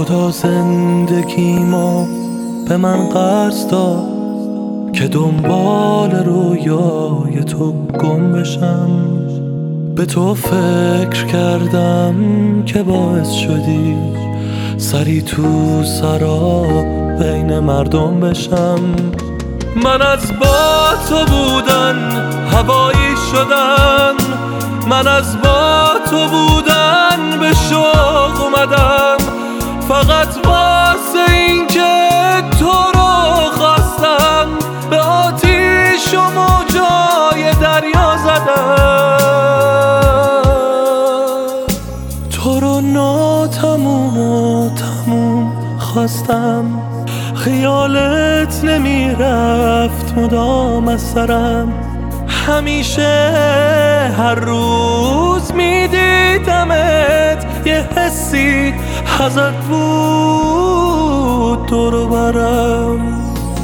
خدا زندگیمو به من قرض داد که دنبال رویای تو گم بشم. به تو فکر کردم که باعث شدی سری تو سرا بین مردم بشم. من از با تو بودن هوایی شدن، من از با تو بودن به شوق اومدم، فقط واسه این که تو رو خواستم به آتیش و موجای دریا زدم. تو رو ناتموم و تموم خواستم، خیالت نمیرفت مدام از سرم، همیشه هر روز میدیدمت، یه حسی ازت بود دور و برم.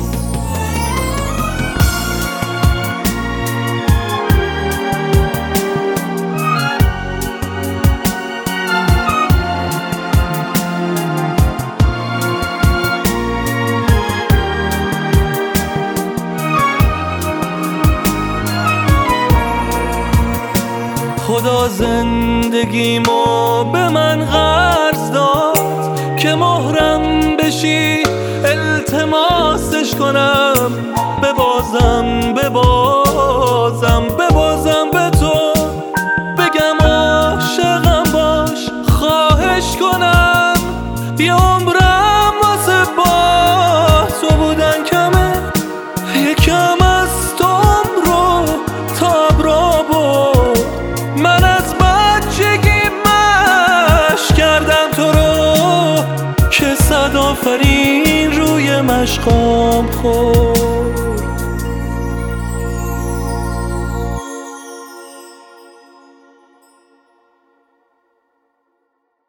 خدا زندگیمو به من قرض داد که مهرم بشی التماسش کنم، ببازم ببازم ببازم به تو، بگم عاشقم باش خواهش کنم. یه عمرم واسه با تو بودن کمه، یکم از تو عمرو تا ابرا برد. من از بچگی مشق کردم تو رو که صد آفرین روی مشقام خورد.